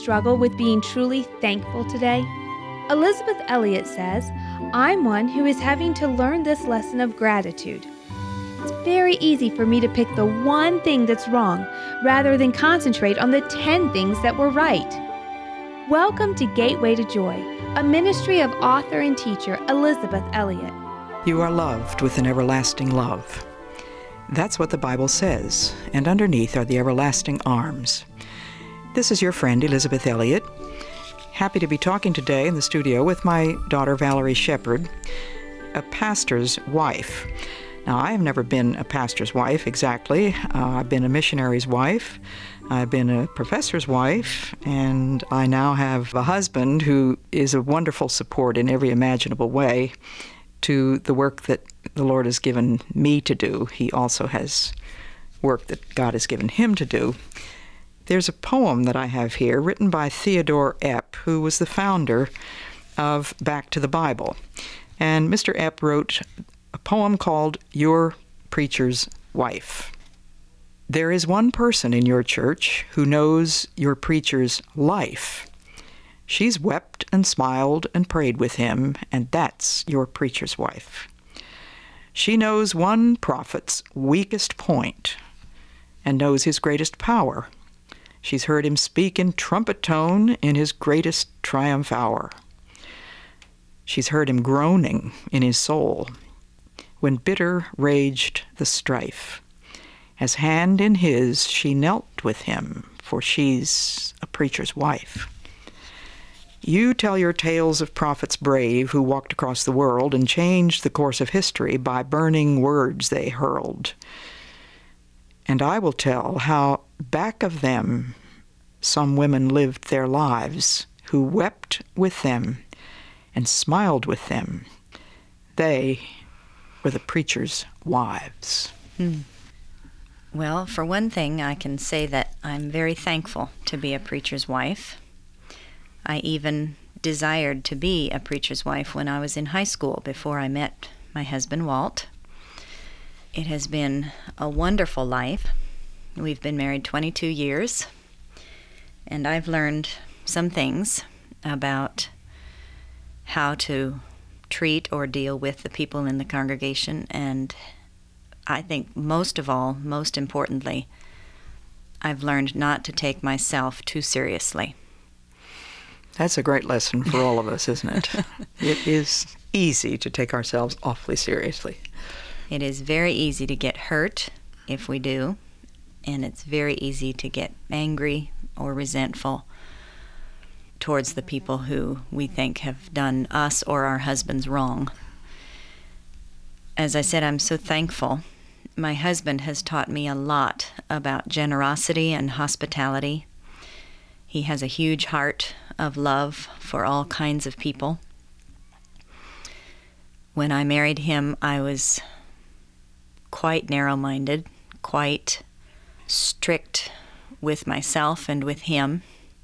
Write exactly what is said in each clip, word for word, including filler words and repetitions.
struggle with being truly thankful today? Elizabeth Elliot says, I'm one who is having to learn this lesson of gratitude. It's very easy for me to pick the one thing that's wrong rather than concentrate on the ten things that were right. Welcome to Gateway to Joy, a ministry of author and teacher Elizabeth Elliot. You are loved with an everlasting love. That's what the Bible says, and underneath are the everlasting arms. This is your friend Elizabeth Elliot. Happy to be talking today in the studio with my daughter Valerie Shepard, a pastor's wife. Now, I have never been a pastor's wife exactly. Uh, I've been a missionary's wife. I've been a professor's wife, and I now have a husband who is a wonderful support in every imaginable way to the work that the Lord has given me to do. He also has work that God has given him to do. There's a poem that I have here written by Theodore Epp, who was the founder of Back to the Bible. And Mister Epp wrote a poem called Your Preacher's Wife. There is one person in your church who knows your preacher's life. She's wept and smiled and prayed with him, and that's your preacher's wife. She knows one prophet's weakest point and knows his greatest power. She's heard him speak in trumpet tone in his greatest triumph hour. She's heard him groaning in his soul when bitter raged the strife. As hand in his, she knelt with him, for she's a preacher's wife. You tell your tales of prophets brave who walked across the world and changed the course of history by burning words they hurled. And I will tell how back of them some women lived their lives who wept with them and smiled with them. They were the preacher's wives. Hmm. Well, for one thing, I can say that I'm very thankful to be a preacher's wife. I even desired to be a preacher's wife when I was in high school before I met my husband, Walt. It has been a wonderful life. We've been married twenty-two years, and I've learned some things about how to treat or deal with the people in the congregation, and I think most of all, most importantly, I've learned not to take myself too seriously. That's a great lesson for all of us, isn't it? It is easy to take ourselves awfully seriously. It is very easy to get hurt if we do, and it's very easy to get angry or resentful towards the people who we think have done us or our husbands wrong. As I said, I'm so thankful. My husband has taught me a lot about generosity and hospitality. He has a huge heart of love for all kinds of people. When I married him, I was quite narrow-minded, quite strict with myself and with him,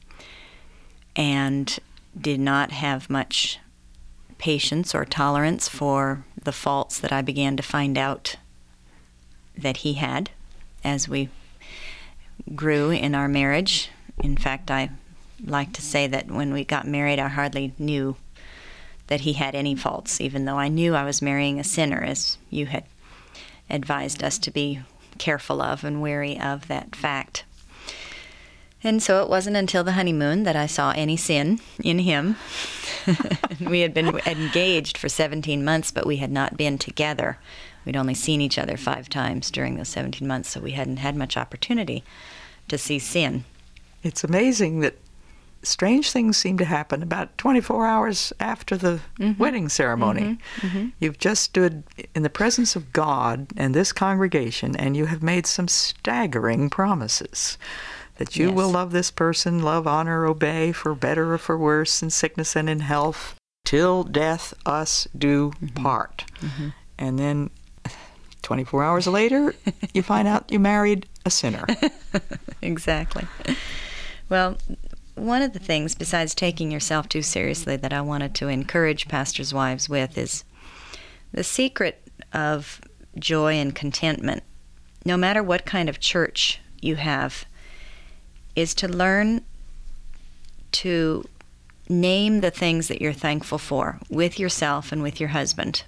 and did not have much patience or tolerance for the faults that I began to find out that he had as we grew in our marriage. In fact, I like to say that when we got married, I hardly knew that he had any faults, even though I knew I was marrying a sinner, as you had advised us to be careful of and wary of that fact. And so it wasn't until the honeymoon that I saw any sin in him. We had been engaged for seventeen months, but we had not been together. We'd only seen each other five times during those seventeen months, so we hadn't had much opportunity to see sin. It's amazing that strange things seem to happen about twenty-four hours after the mm-hmm. wedding ceremony. Mm-hmm. Mm-hmm. You've just stood in the presence of God and this congregation, and you have made some staggering promises. That you yes. will love this person, love, honor, obey, for better or for worse, in sickness and in health, till death us do mm-hmm. part. Mm-hmm. And then twenty-four hours later, you find out you married a sinner. Exactly. Well, one of the things, besides taking yourself too seriously, that I wanted to encourage pastors' wives with is the secret of joy and contentment, no matter what kind of church you have, is to learn to name the things that you're thankful for with yourself and with your husband.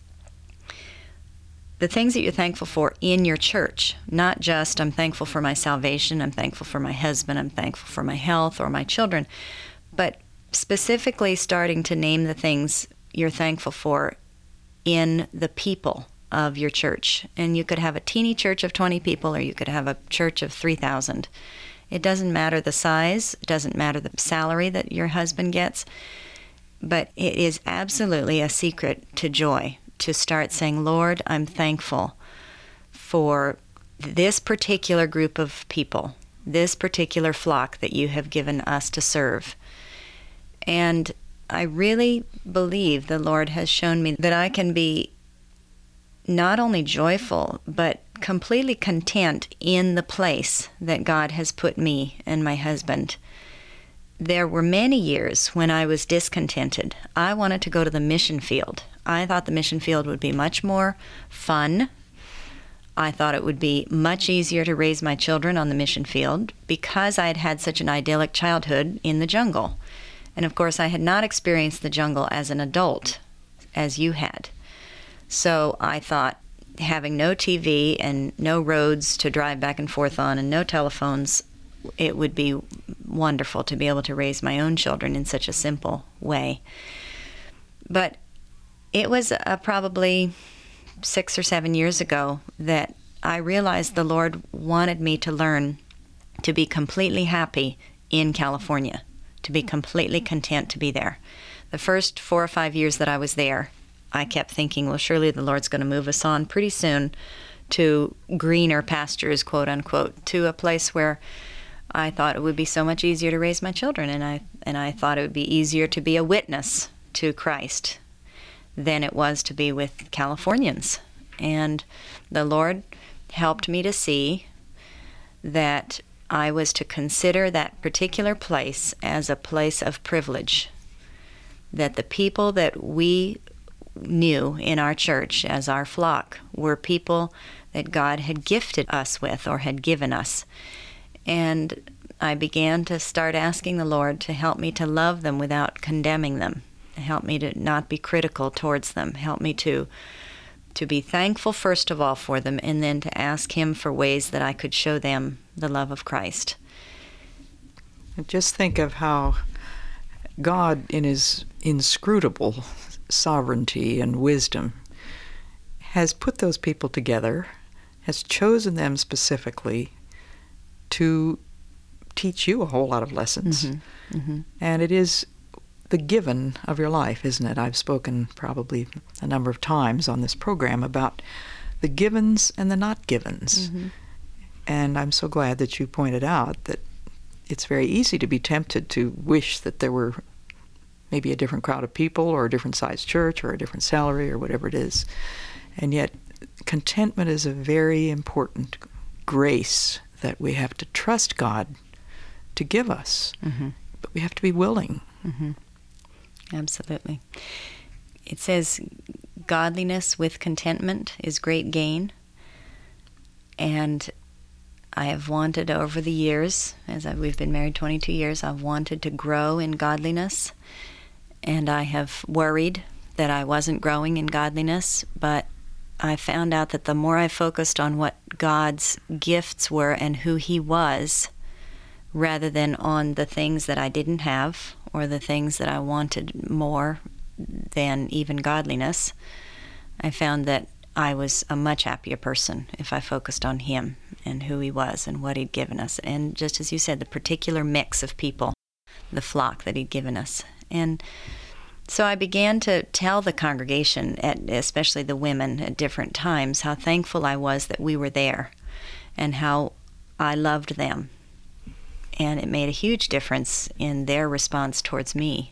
The things that you're thankful for in your church, not just I'm thankful for my salvation, I'm thankful for my husband, I'm thankful for my health or my children, but specifically starting to name the things you're thankful for in the people of your church. And you could have a teeny church of twenty people, or you could have a church of three thousand. It doesn't matter the size, it doesn't matter the salary that your husband gets, but it is absolutely a secret to joy to start saying, Lord, I'm thankful for this particular group of people, this particular flock that you have given us to serve. And I really believe the Lord has shown me that I can be not only joyful, but completely content in the place that God has put me and my husband. There were many years when I was discontented. I wanted to go to the mission field. I thought the mission field would be much more fun. I thought it would be much easier to raise my children on the mission field because I had had such an idyllic childhood in the jungle. And of course, I had not experienced the jungle as an adult, as you had. So I thought, having no T V and no roads to drive back and forth on and no telephones, it would be wonderful to be able to raise my own children in such a simple way. But it was uh, probably six or seven years ago that I realized the Lord wanted me to learn to be completely happy in California, to be completely content to be there. The first four or five years that I was there, I kept thinking, well, surely the Lord's going to move us on pretty soon to greener pastures, quote unquote, to a place where I thought it would be so much easier to raise my children, and I and I thought it would be easier to be a witness to Christ than it was to be with Californians. And the Lord helped me to see that I was to consider that particular place as a place of privilege, that the people that we knew in our church as our flock were people that God had gifted us with or had given us. And I began to start asking the Lord to help me to love them without condemning them, help me to not be critical towards them, help me to to be thankful first of all for them, and then to ask Him for ways that I could show them the love of Christ. Just think of how God, in His inscrutable sovereignty and wisdom, has put those people together, has chosen them specifically to teach you a whole lot of lessons. Mm-hmm. Mm-hmm. And it is the given of your life, isn't it? I've spoken probably a number of times on this program about the givens and the not givens. Mm-hmm. And I'm so glad that you pointed out that it's very easy to be tempted to wish that there were maybe a different crowd of people or a different size church or a different salary or whatever it is. And yet contentment is a very important grace that we have to trust God to give us. Mm-hmm. But we have to be willing. Mm-hmm. Absolutely. It says godliness with contentment is great gain. And I have wanted over the years, as I, we've been married twenty-two years, I've wanted to grow in godliness. And I have worried that I wasn't growing in godliness, but I found out that the more I focused on what God's gifts were and who He was, rather than on the things that I didn't have or the things that I wanted more than even godliness, I found that I was a much happier person if I focused on Him and who He was and what He'd given us. And just as you said, the particular mix of people, the flock that He'd given us. And so I began to tell the congregation, at, especially the women at different times, how thankful I was that we were there and how I loved them. And it made a huge difference in their response towards me.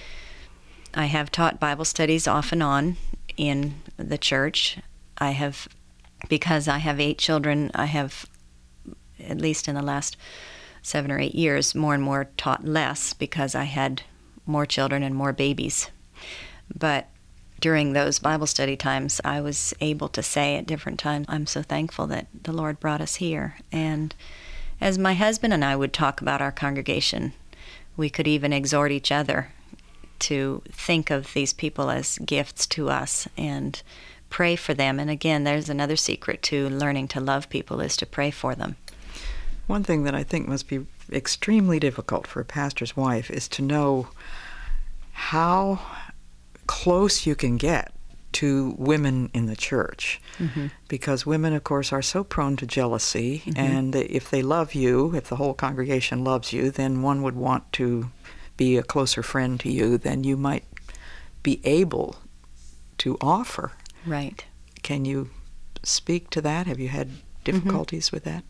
I have taught Bible studies off and on in the church. I have, because I have eight children, I have, at least in the last seven or eight years, more and more taught less because I had more children and more babies. But during those Bible study times, I was able to say at different times, I'm so thankful that the Lord brought us here. And as my husband and I would talk about our congregation, we could even exhort each other to think of these people as gifts to us and pray for them. And again, there's another secret to learning to love people, is to pray for them. One thing that I think must be extremely difficult for a pastor's wife is to know how close you can get to women in the church, mm-hmm. because women, of course, are so prone to jealousy, mm-hmm. and if they love you, if the whole congregation loves you, then one would want to be a closer friend to you than you might be able to offer. Right. Can you speak to that? Have you had difficulties mm-hmm. with that?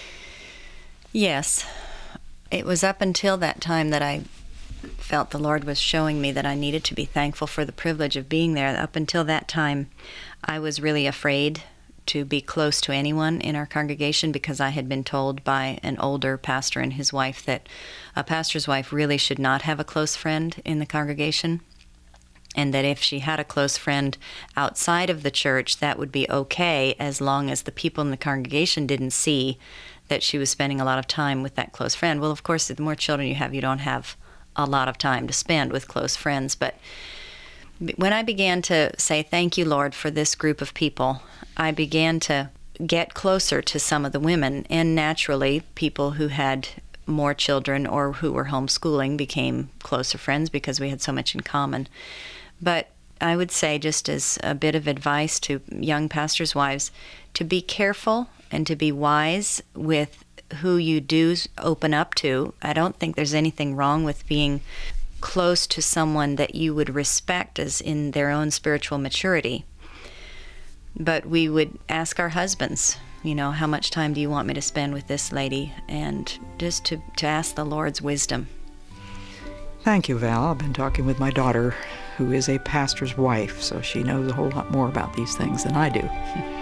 Yes. It was up until that time that I felt the Lord was showing me that I needed to be thankful for the privilege of being there. Up until that time, I was really afraid to be close to anyone in our congregation because I had been told by an older pastor and his wife that a pastor's wife really should not have a close friend in the congregation, and that if she had a close friend outside of the church, that would be okay as long as the people in the congregation didn't see that she was spending a lot of time with that close friend. Well, of course, the more children you have, you don't have a lot of time to spend with close friends. But when I began to say, thank you, Lord, for this group of people, I began to get closer to some of the women. And naturally, people who had more children or who were homeschooling became closer friends because we had so much in common. But I would say, just as a bit of advice to young pastors' wives, to be careful and to be wise with who you do open up to. I don't think there's anything wrong with being close to someone that you would respect as in their own spiritual maturity. But we would ask our husbands, you know, how much time do you want me to spend with this lady? And just to, to ask the Lord's wisdom. Thank you, Val. I've been talking with my daughter, who is a pastor's wife, so she knows a whole lot more about these things than I do.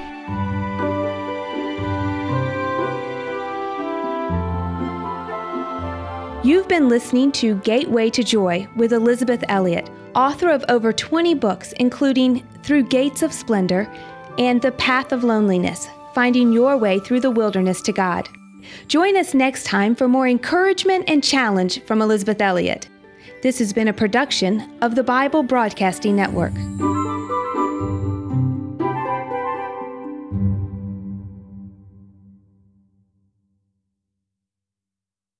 You've been listening to Gateway to Joy with Elisabeth Elliot, author of over twenty books, including Through Gates of Splendor and The Path of Loneliness, Finding Your Way Through the Wilderness to God. Join us next time for more encouragement and challenge from Elisabeth Elliot. This has been a production of the Bible Broadcasting Network.